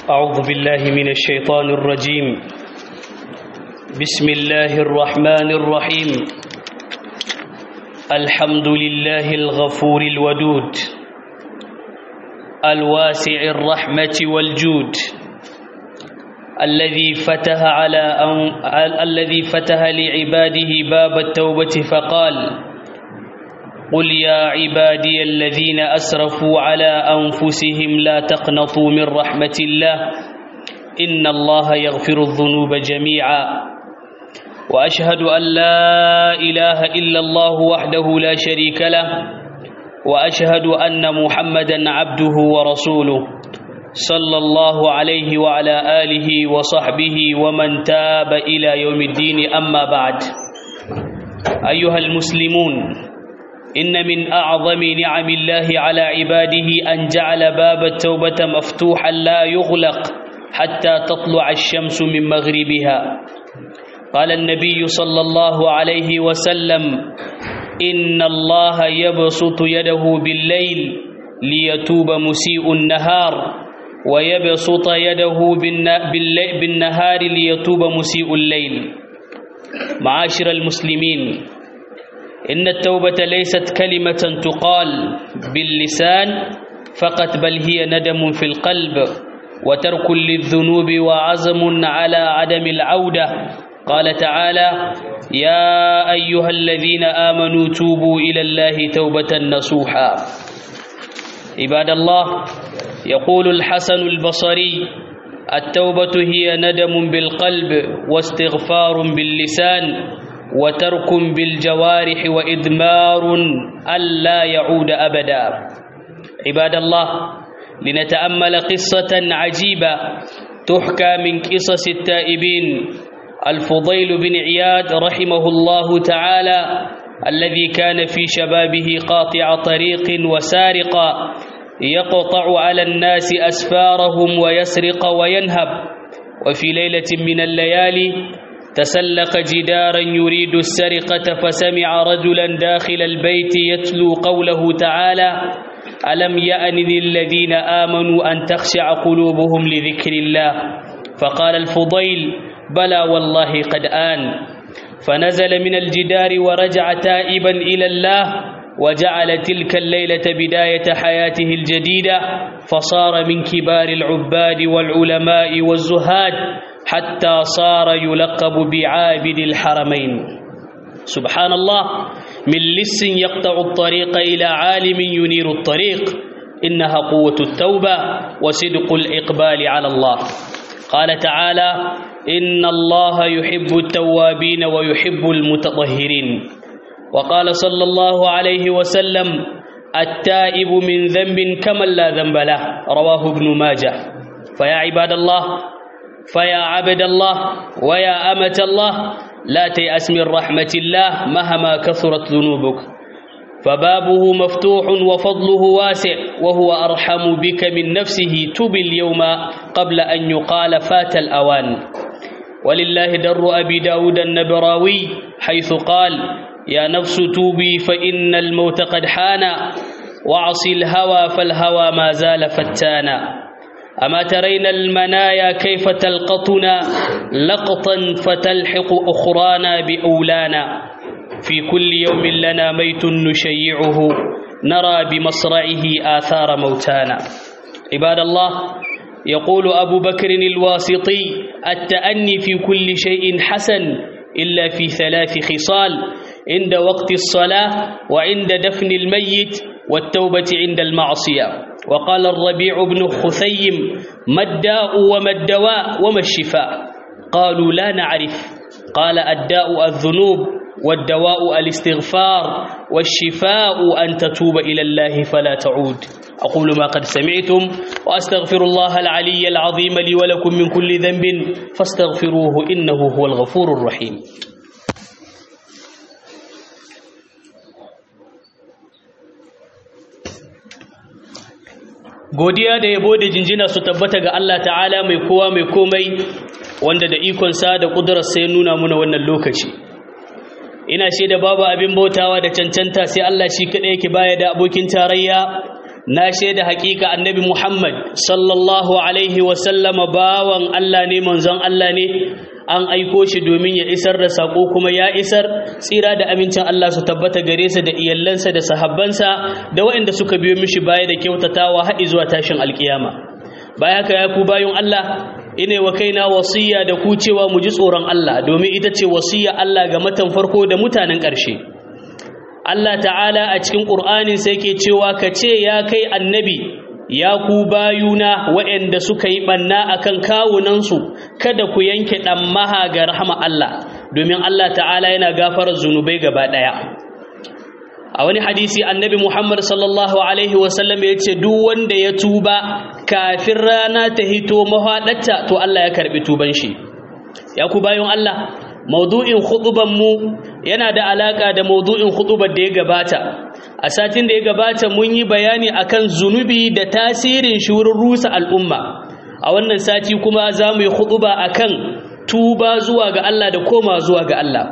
أعوذ بالله من الشيطان الرجيم. بسم الله الرحمن الرحيم. الحمد لله الغفور الودود الواسع الرحمة والجود الذي فتح لعباده باب التوبة فقال: قل يا عبادي الذين أسرفوا على أنفسهم لا تقنطوا من رحمة الله إن الله يغفر الذنوب جميعا، وأشهد أن لا إله إلا الله وحده لا شريك له، وأشهد أن محمدا عبده ورسوله صلى الله عليه وعلى آله وصحبه ومن تاب إلى يوم الدين. أما بعد، أيها المسلمون، إن من أعظم نعم الله على عباده أن جعل باب التوبة مفتوحا لا يغلق حتى تطلع الشمس من مغربها. قال النبي صلى الله عليه وسلم: إن الله يبسط يده بالليل ليتوب مسيء النهار، ويبسط يده بالنهار ليتوب مسيء الليل. معاشر المسلمين، إن التوبة ليست كلمة تقال باللسان فقط، بل هي ندم في القلب وترك للذنوب وعزم على عدم العودة. قال تعالى: يا أيها الذين آمنوا توبوا إلى الله توبة نصوحا. عباد الله، يقول الحسن البصري: التوبة هي ندم بالقلب واستغفار باللسان وترك بالجوارح وإدمار ألا يعود أبدا. عباد الله، لنتأمل قصة عجيبة تحكى من قصص التائبين. الفضيل بن عياد رحمه الله تعالى، الذي كان في شبابه قاطع طريق وسارقا، يقطع على الناس أسفارهم ويسرق وينهب. وفي ليلة من الليالي تسلق جدارا يريد السرقة، فسمع رجلا داخل البيت يتلو قوله تعالى: ألم يأن للذين آمنوا أن تخشع قلوبهم لذكر الله. فقال الفضيل: بلى والله قد آن. فنزل من الجدار ورجع تائبا إلى الله، وجعل تلك الليلة بداية حياته الجديدة، فصار من كبار العباد والعلماء والزهاد، حتى صار يلقب بعابد الحرمين. سبحان الله، من لص يقطع الطريق إلى عالم ينير الطريق. إنها قوة التوبة وصدق الإقبال على الله. قال تعالى: إن الله يحب التوابين ويحب المتطهرين. وقال صلى الله عليه وسلم: التائب من ذنب كمن لا ذنب له. رواه ابن ماجه. فيا عباد الله، فيا عبد الله، ويا أمة الله، لا تيأس من رحمة الله مهما كثرت ذنوبك، فبابه مفتوح وفضله واسع، وهو أرحم بك من نفسه. تب اليوم قبل أن يقال فات الأوان. ولله در أبي داود النبراوي حيث قال: يا نفس توبي فإن الموت قد حان، وعصي الهوى فالهوى ما زال فتانا. أما ترين المنايا كيف تلقطنا لقطا فتلحق أخرانا بأولانا. في كل يوم لنا ميت نشيعه، نرى بمصرعه آثار موتانا. عباد الله، يقول أبو بكر الواسطي: التأني في كل شيء حسن إلا في 3 خصال: عند وقت الصلاة، وعند دفن الميت، والتوبة عند المعصية. وقال الربيع بن خثيم: ما الداء وما الدواء وما الشفاء؟ قالوا: لا نعرف. قال: الداء الذنوب، والدواء الاستغفار، والشفاء أن تتوب إلى الله فلا تعود. أقول ما قد سمعتم، وأستغفر الله العلي العظيم لي ولكم من كل ذنب فاستغفروه إنه هو الغفور الرحيم. godiya da yabo da jinjina su tabbata ga Allah ta'ala mai kowa mai komai, wanda da ikonsa da ƙudurarsa ya nuna muna wannan lokaci. ina shaida babu abin bautawa da cancanta sai Allah shi kaɗai yake baya da abokin tarayya, na shaida hakika annabi Muhammad sallallahu alaihi wasallama bawan Allah ne manzon Allah ne an aiko shi domin ya isar da sako kuma ya isar tsira da amincin Allah su tabbata gare sa da iyallansa da sahabbansa da waɗanda suka biyo mishi baya da kyautatawa har zuwa tashin alkiyama baya haka ya ku bayun Allah ine wa kaina wasiya da ku cewa mu ji tsoron Allah domin ita ce wasiya Allah ga matan farko da mutanen ƙarshe Allah ta'ala a cikin Qur'anin sai yake cewa ka ce ya kai annabi ya ku bayuna waɗanda suka yi banna akan kawunansu kada ku yanke maha ga rahama Allah domin Allah ta'ala yana gafarar zunubai gaba daya a wani hadisi annabi Muhammad sallallahu alaihi wasallam ya ce duk wanda ya tuba kafin rana ta hito mahaɗarta to Allah ya karbi tuban shi ya ku bayun Allah maudu'in khutuban mu yana da alaka da maudu'in khutubar da ya gabata a satin da ya gabata mun yi bayani akan zunubi da tasirin shi wurin rusa al'umma a wannan sati kuma zamu yi khutuba akan tuba zuwa ga Allah da koma zuwa ga Allah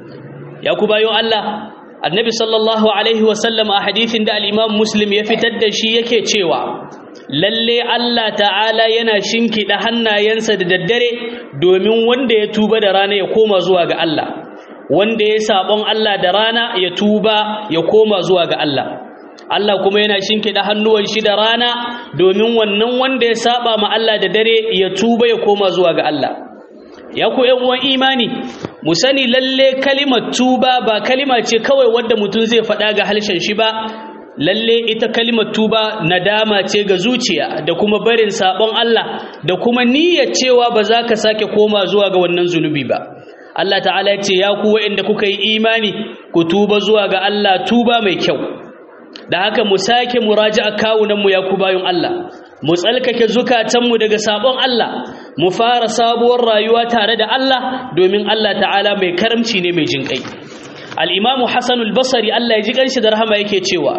ya ku bayon Allah annabi sallallahu alaihi wasallam a hadithin da al-imam muslim ya fitar da shi yake cewa lalle Allah ta'ala yana shinkida hannayensa da daddare domin wanda ya tuba da rana ya koma zuwa ga Allah wanda ya sabon Allah da rana ya tuba ya koma zuwa ga Allah Allah kuma yana shinkida hannuwan shi da rana domin wannan wanda ya saba ma Allah da dare ya tuba ya koma zuwa ga Allah ya ku ƴan uwan imani mu sani lalle kalimar tuba ba kalima ce kawai wanda mutum zai faɗa ga halshen shi ba lalle ita kalimar tuba nadama ce ga zuciya da kuma barin sabon Allah da kuma niyyar cewa ba za ka sake koma zuwa ga wannan zunubi ba Allah ta'ala ya ce ya ku waɗanda kuka yi imani ku tuba zuwa ga Allah tuba mai kyau da haka mu sake muraji'a kawunan mu ya ku bayun Allah mu tsalkake zukatanmu daga sabon Allah mu fara sabuwar rayuwa tare da Allah domin Allah ta'ala mai karamci ne mai jinkai al-Imam Hassan al-Basri Allah ya ji kanshi da rahama yake cewa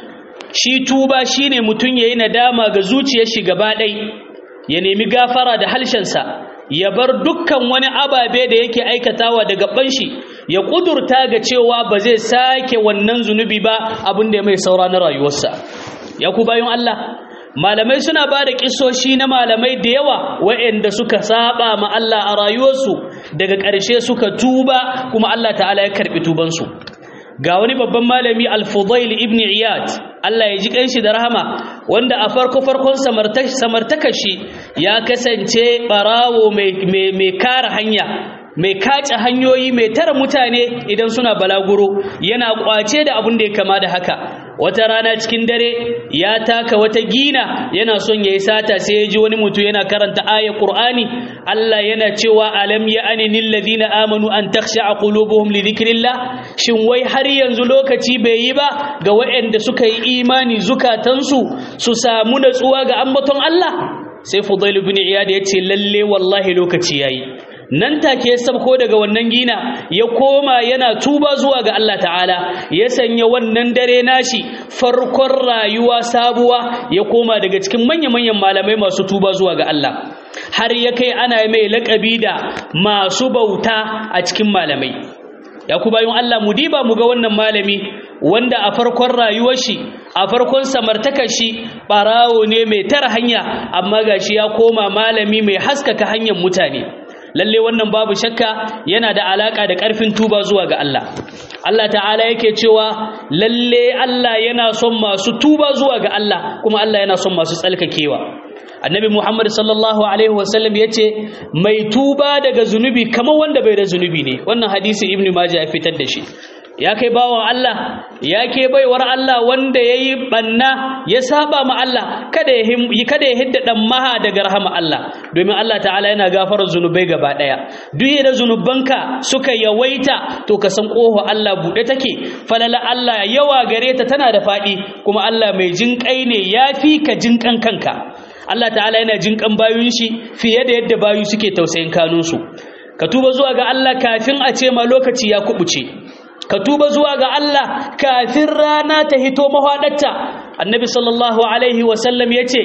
shi tuba shine mutun yayi nadama ga zuciyar shi gaba dai ya nemi gafara da halshensa ya bar dukkan wani ababe da yake aikatawa daga gaban shi ya kudurta ga cewa ba zai sake wannan zunubi ba abinda mai saura na rayuwarsa ya ku bayun Allah malamai suna ba da kisoshi na malamai da yawa waɗanda suka saba ma Allah a rayuwarsu daga ƙarshe suka tuba kuma Allah ta'ala ya karɓi tubansu ga wani babban malami al-Fudail ibn Iyad Allah ya ji kanshi da rahama wanda a farkon samartaka shi ya kasance barawo mai kare hanya mai kace hanyoyi mai tara mutane idan suna balaguro yana kwace da abin da ya kama da haka wata rana cikin dare ya taka wata gina yana son yayi sata sai ya ji wani mutum yana karanta ayar Qur'ani Allah yana cewa alam ya'ani lil ladina amanu an takhsha'a qulubuhum li dhikrillah shin wai har yanzu lokaci bai yi ba ga waɗanda suka yi imani zukatansu su samu natsuwa ga ambaton Allah sai Fudail ibn Iyad ya ce lalle wallahi lokaci yayi nan take ya sabko daga wannan gina ya koma yana tuba zuwa ga Allah ta'ala ya sanya wannan dare nashi farkon rayuwa sabuwa ya koma daga cikin manyan malamai masu tuba zuwa ga Allah har ya kai ana mai laƙabi da masu bauta a cikin malamai ya ku bayan Allah mu diba mu ga wannan malami wanda a farkon rayuwar shi a farkon samartakar shi barawo ne mai tara hanya amma gashi ya koma malami mai haskaka hanyar mutane lalle wannan babu shakka yana da alaka da ƙarfin tuba zuwa ga Allah Allah ta'ala yake cewa lalle Allah yana son masu tuba zuwa ga Allah kuma Allah yana son masu tsalkakewa annabi Muhammad sallallahu alaihi wasallam yace mai tuba daga zunubi kamar wanda bai da zunubi ne wannan hadisi ibnu majah ya fitar da shi ya kai bawan Allah ya ke baiwar Allah wanda yayi banna ya saba ma Allah kada ya hidda dan maha daga rahama Allah domin Allah ta'ala yana gafarar zunubai gaba daya duk da zunubanka suka yawaita to ka san koho Allah bude take falala Allah yawa gare ta tana da fadi kuma Allah mai jinkai ne yafi ka jinkan kanka Allah ta'ala yana jinkan bayun shi fiye da yadda bayu suke tausayin kanunsu ka tuba zuwa ga Allah kafin a ce ma lokaci ya kubuce ka tuba zuwa ga Allah kafin rana ta hito mahwadarta annabi sallallahu alaihi wasallam yace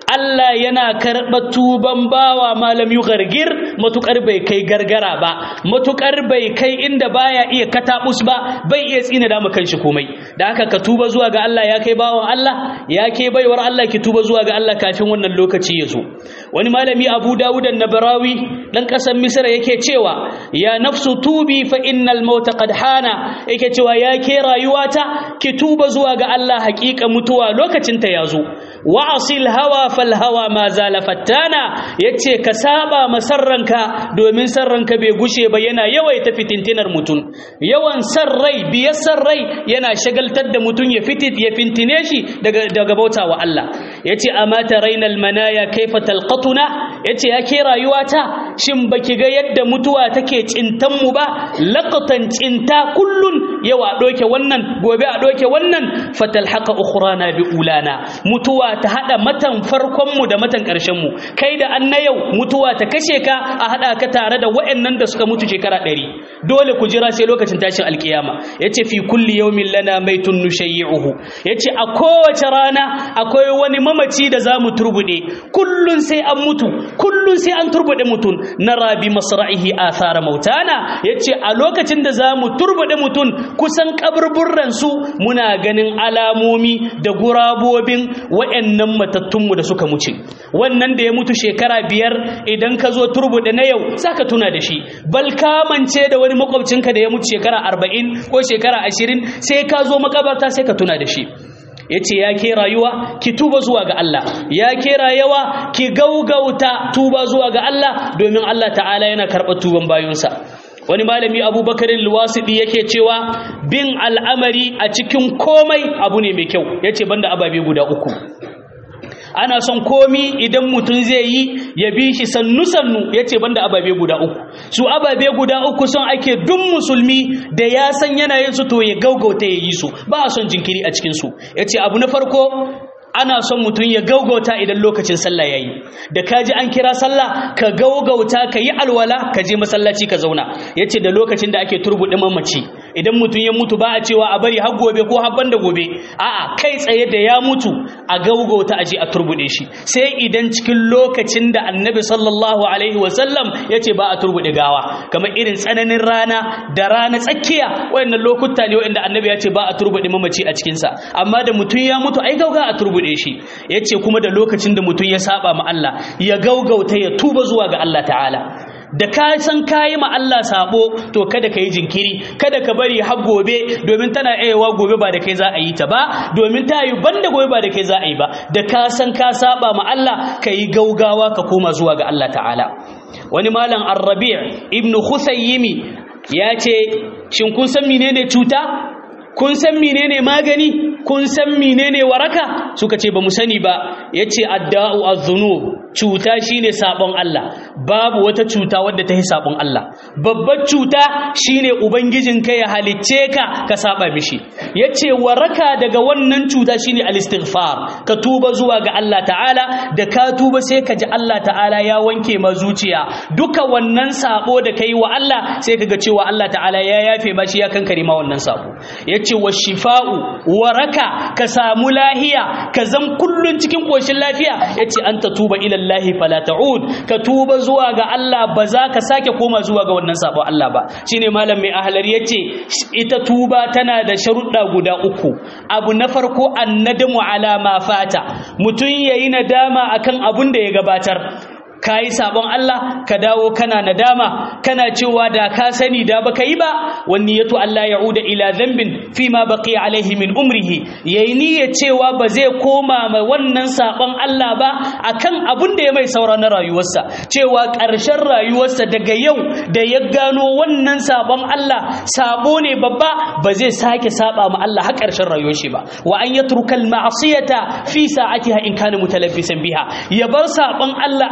Allah yana karɓar tuban bawa malam gargir matukar bai kai gargara ba, matukar bai kai inda baya iya katabus ba, bai iya tsina da kanshi komai. Da haka ka tuba zuwa ga Allah ya kai bawan Allah, ya kai baiwar Allah ki tuba zuwa ga Allah kafin wannan lokaci ya zo. Wani malami Abu Dawud an-Nabarawi dan kasar Misra yake cewa ya nafsu tubi fa innal mauta qad hana, yake cewa ya ke rayuwata ki tuba zuwa ga Allah, hakika mutuwa lokacin ta yazo. Wa asil hawa fal hawa ma zala fattana, yace ka saba masarranka domin sarranka bai gushe ba yana yawaita fitintinar mutun. Yawan sarrai biyar sarrai yana shagaltar da mutun ya fintine shi daga bautawa Allah. Yace amma tarainal manaya kaifa talqatuna, yace yake rayuwata shin baki ga yadda mutuwa take cintan mu ba, laqatan cinta kullun yawa doke wannan gobe a doke wannan, fatalhaqa ukhrana bi ulana, mutuwa ta hada matan farkon mu da matan karshen mu, kai da anna yau mutuwa ta kashe ka a hada ka tare da wayannan da suka mutu shekara 100, dole ku jira sai lokacin tashin alkiyama. Yace fi kulli yawmin lana maitun nushayyi'uhu, yace a kowace rana akwai wani mamaci da zamu turbude, kullun sai an mutu, kullun sai an turbude mutun, nara bi masra'ihi athara mautana, yace a lokacin da zamu turbude mutun kusan kaburburran su muna ganin alamomi da gurabobin wayannan matattunmu da suka muce. Wannan da ya mutu shekara 5 idan ka zo turbude na yau zaka tuna da shi, bal ka mance da wani makwabcinka da ya mutu shekara 40 ko shekara 20 sai ka zo makabarta sai ka tuna da shi. Yace ya ke rayuwa ki tuba zuwa ga Allah, ya ke rayuwa ki gaugauta tuba zuwa ga Allah domin Allah ta'ala yana karɓar tuban bayinsa. Wani malami Abubakar al-Wasiti yake cewa bin al'amari a cikin komai abu ne mai kyau, yace banda ababe guda 3. Ana son komi idan mutum zai yi ya bi shi sannu-sannu, yace banda ababe guda 3. Su ababe guda 3 son ake duk musulmi da ya san yana yin su to ya gaugauta ya yi su, ba a son jinkiri a cikin su. Yace abu na farko ana son mutum ya gaugauta idan lokacin sallah yayi, da kaji an kira sallah ka gaugauta ka yi alwala ka je masallaci ka zauna. Yace da lokacin da ake turbuɗe mamaci, idan mutum ya mutu ba a cewa a bari har gobe ko har banda gobe, a'a kai tsaye da ya mutu a gaugauta a je a turbuɗe shi, sai idan cikin lokacin da Annabi sallallahu alaihi wasallam yace ba a turbuɗe gawa, kamar irin tsananin rana da rana tsakiya, wayannan lokuta ne wanda Annabi ya ce ba a turbuɗe mamaci a cikin sa. Amma da mutum ya mutu ai gauga a turbuɗe shi. Yace kuma da lokacin da mutum ya saba ma Allah ya gaugauta ya tuba zuwa ga Allah ta'ala. Da ka san kayi ma Allah sabo to kada ka yi jinkiri, kada ka bari har gobe, domin tana aiwa gobe ba da kai za a yi ta ba, domin ta yi banda gobe ba da kai za a yi ba. Da ka san ka saba ma Allah ka yi gaugawa ka koma zuwa ga Allah ta'ala. Wani malam Ar-Rabi' ibn Khusayyimi ya ce shin kun san menene cuta? Kun san menene magani? Kun san menene waraka? Suka ce ba mu sani ba. Yace adda'u az-zunub, cuta shine sabon Allah. Babu wata cuta wadda ta yi sabon Allah. Babbar cuta shine ubangijinka ya halicce ka saba mishi. Yace waraka daga wannan cuta shine al-istighfar, ka tuba zuwa ga Allah ta'ala, da ka tuba sai ka ji Allah ta'ala ya wanke ma zuciya duka wannan sabo da kai wa Allah, sai kaga cewa Allah ta'ala ya yafe mashi ya kankare ma wannan sabo. Yace washifa'u, waraka ka samu lahiya, ka zam kullun cikin koshin lafiya. Yace anta tuba ila Allah fala ta'ud, ka tuba zuwa ga Allah ba za ka sake koma zuwa ga wannan sabo Allah ba. Shine malam mai ahlari yace ita tuba tana da sharuɗa guda 3. Abu na farko annadamu ala ma fata, mutun yayi nadama akan abun da ya gabatar. Kayi sabon Allah ka dawo kana nadama, kana cewa da ka sani da baka yi ba. Wani yato Allah ya'uda ila dhanbin fima baqiya alaihi min umrihi, yayi niyya cewa ba zai koma mai wannan sabon Allah ba akan abun da ya mai saura na rayuwarsa, cewa ƙarshen rayuwarsa daga yau da ya gano wannan sabon Allah sabo ne babba, ba zai sake saba ma Allah har ƙarshen rayuwar shi ba. Wa an yatrukal ma'siyata fi sa'atiha in kana mutalabbisan biha, ya bar sabon Allah a wannan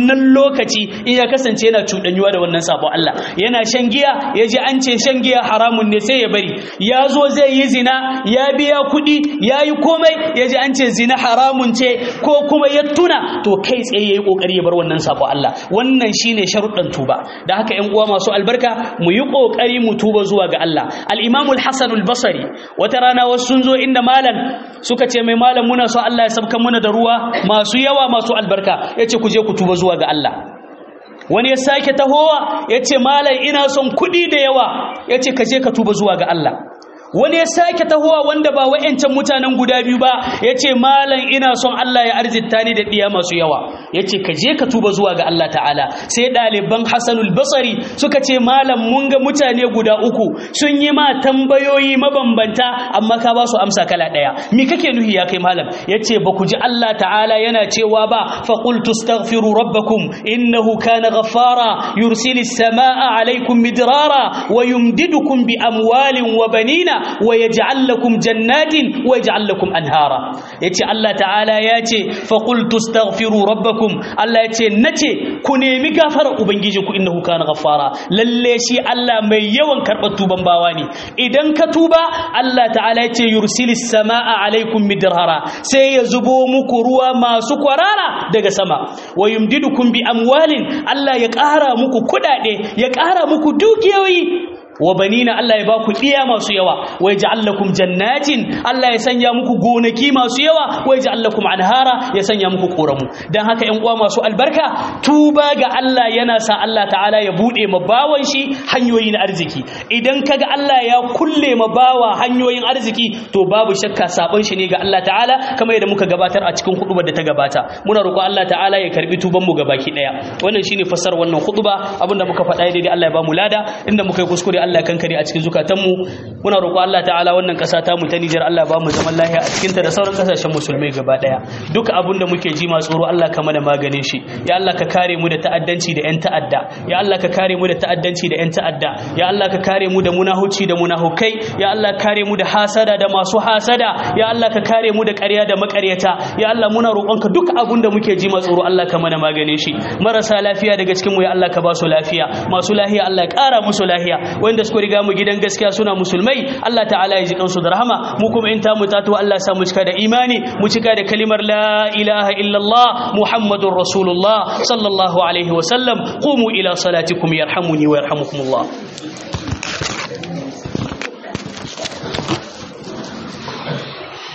wannan lokaci in ya kasance yana cuɗanyuwa da wannan sabon Allah, yana shan giya, ya ji an ce shan giya haramun ne sai ya bari, ya zo zai yi zina, ya biya kuɗi, ya yi komai, ya ji an ce zina haramun ce, ko kuma ya tuna, to kai tsaye ya yi ƙoƙari ya bar wannan sabon Allah. Wannan shine sharuɗan tuba. Da haka ƴan uwa masu albarka, mu yi ƙoƙari mu tuba zuwa ga Allah. Al-Imam al-Hasan al-Basri wata rana wasu sun zo inda malam suka ce mai malam muna so Allah ya sabkan mana da ruwa masu yawa masu albarka, yace ku je ku tuba zuwa ga Allah. Wani ya sake tahowa yace malam ina son kuɗi da yawa, yace ka je ka tuba zuwa ga Allah. Wani ya sake tahowa wanda ba wa'ancan mutanen guda biyu ba, yace malam ina son Allah ya arzita ni da diya masu yawa, yace ka je ka tuba zuwa ga Allah ta'ala. Sai ɗaliban Hasanul Basri suka ce malam mun ga mutane guda uku sun yi ma tambayoyi mabambanta amma ka ba su amsa kala ɗaya, me kake nuhi ya kai malam? Yace ba ku ji Allah ta'ala yana cewa ba, fa qultu astaghfiru rabbakum innahu kana ghaffara yursilis samaa alaykum midrara wa yumdidukum bi amwalin wa banina wa yaj'al lakum jannatin wa yaj'al lakum anhara. Yace Allah ta'ala yace fa qultu astaghfiru rabbakum, Allah yace nace ku nemi gafarar ubangijinku innahu kana ghaffara, lalle shi Allah mai yawan karɓar tuban bawa ne. Idan ka tuba Allah ta'ala yace yursilis samaa alaikum midrara, sai ya zubo muku ruwa masu kwarara daga sama, wa yumdidukum bi amwalin, Allah ya ƙara muku kuɗaɗe, ya ƙara muku dukiyoyi, wa banina, Allah ya baku diya masu yawa, wa yaj'al lakum jannatin, Allah ya sanya muku gonaki masu yawa, wa yaj'al lakum anhara, ya sanya muku koramu. Dan haka ƴan uwa masu albarka, tuba ga Allah yana sa Allah ta'ala ya bude mabawan shi hanyoyi na arziki. Idan kaga Allah ya kulle mabawa hanyoyin arziki, to babu shakka sabon shi ne ga Allah ta'ala, kamar yadda muka gabatar a cikin hudubar da ta gabata. Muna roƙo Allah ta'ala ya karbi tuban mu gabaki daya. Wannan shine fassarar wannan huduba, abinda muka faɗa daidai Allah ya ba mu lada, inda muka yi kuskure Allah kankare a cikin zukatanmu. Muna roƙo Allah ta'ala wannan ƙasa ta mu ta Nijar, Allah ba mu zaman lafiya a cikin ta da sauran ƙasashen musulmai gaba daya. Duk abin da muke ji masu tsoro Allah ka mana maganin shi. Ya Allah ka kare mu da ta'addanci da ƴan ta'adda. Ya Allah ka kare mu da ta'addanci da ƴan ta'adda. Ya Allah ka kare mu da munahuci da munahukai. Ya Allah kare mu da hasada da masu hasada. Ya Allah ka kare mu da ƙarya da maƙaryata. Ya Allah muna roƙonka duk abin da muke ji masu tsoro Allah ka mana maganin shi. Marasa lafiya daga cikin mu ya Allah ka ba su lafiya. Masu lafiya Allah ya ƙara musu lafiya. Wanda suka riga mu gidan gaskiya suna musulmai, Allah ta'ala ya ji kansu da rahama. Mu kuma in ta mu tatuwa Allah sa mu cika da imani, mu cika da kalimar la ilaha illallah muhammadur rasulullah sallallahu alaihi wa sallam. Qumu ila salatikum yarhamuni wa yarhamukumullah.